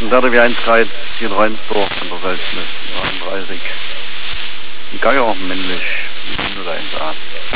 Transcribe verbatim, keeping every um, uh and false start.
Werte wie eins drei hier Reinsdorf von der Salzmist, neununddreißig. Die Geier männlich, null eins a.